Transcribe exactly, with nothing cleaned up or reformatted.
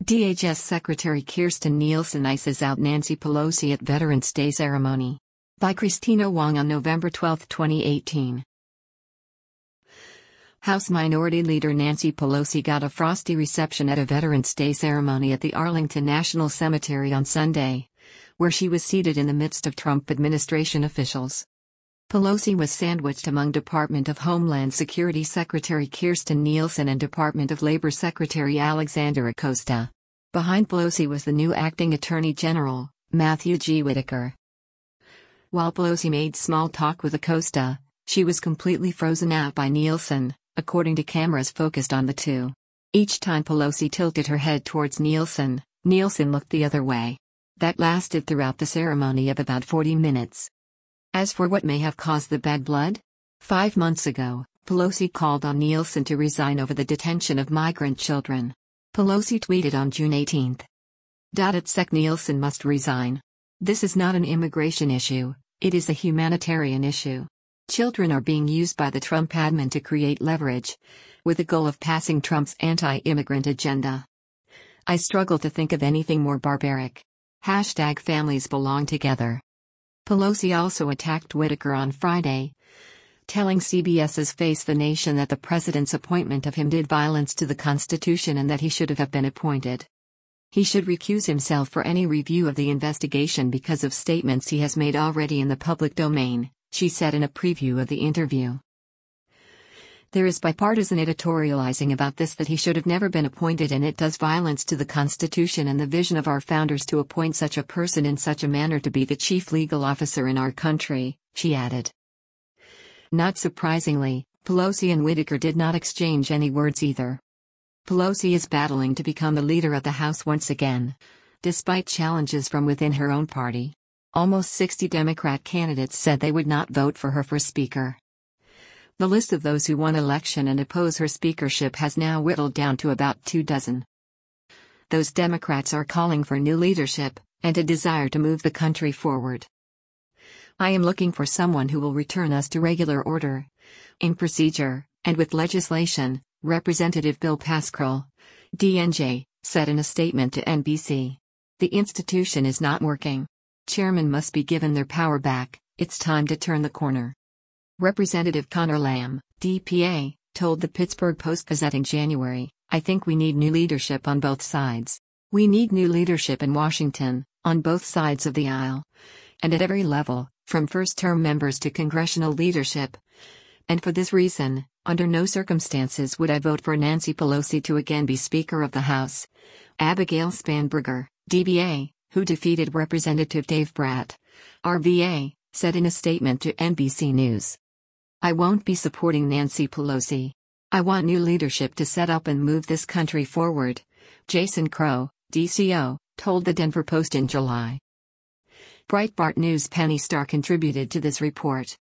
D H S Secretary Kirstjen Nielsen ices out Nancy Pelosi at Veterans Day ceremony. By Christina Wong on November twelfth, twenty eighteen. House Minority Leader Nancy Pelosi got a frosty reception at a Veterans Day ceremony at the Arlington National Cemetery on Sunday, where she was seated in the midst of Trump administration officials. Pelosi was sandwiched among Department of Homeland Security Secretary Kirstjen Nielsen and Department of Labor Secretary Alexander Acosta. Behind Pelosi was the new acting Attorney General, Matthew G. Whitaker. While Pelosi made small talk with Acosta, she was completely frozen out by Nielsen, according to cameras focused on the two. Each time Pelosi tilted her head towards Nielsen, Nielsen looked the other way. That lasted throughout the ceremony of about forty minutes. As for what may have caused the bad blood? Five months ago, Pelosi called on Nielsen to resign over the detention of migrant children. Pelosi tweeted on June eighteenth. At sec Nielsen must resign. This is not an immigration issue, it is a humanitarian issue. Children are being used by the Trump admin to create leverage, with the goal of passing Trump's anti-immigrant agenda. I struggle to think of anything more barbaric. Hashtag families belong together. Pelosi also attacked Whitaker on Friday, telling CBS's Face the Nation that the president's appointment of him did violence to the Constitution and that he should have been appointed. He should recuse himself for any review of the investigation because of statements he has made already in the public domain, she said in a preview of the interview. There is bipartisan editorializing about this that he should have never been appointed, and it does violence to the Constitution and the vision of our founders to appoint such a person in such a manner to be the chief legal officer in our country, she added. Not surprisingly, Pelosi and Whitaker did not exchange any words either. Pelosi is battling to become the leader of the House once again, despite challenges from within her own party. Almost sixty Democrat candidates said they would not vote for her for Speaker. The list of those who won election and oppose her speakership has now whittled down to about two dozen. Those Democrats are calling for new leadership, and a desire to move the country forward. I am looking for someone who will return us to regular order, in procedure, and with legislation, Representative Bill Pascrell, D N J, said in a statement to N B C. The institution is not working. Chairmen must be given their power back, it's time to turn the corner. Representative Conor Lamb, D P A, told the Pittsburgh Post-Gazette in January, I think we need new leadership on both sides. We need new leadership in Washington, on both sides of the aisle. And at every level, from first-term members to congressional leadership. And for this reason, under no circumstances would I vote for Nancy Pelosi to again be Speaker of the House. Abigail Spanberger, D B A, who defeated Representative Dave Brat, R V A, said in a statement to N B C News. I won't be supporting Nancy Pelosi. I want new leadership to set up and move this country forward, Jason Crow, D C O, told the Denver Post in July. Breitbart News Penny Starr contributed to this report.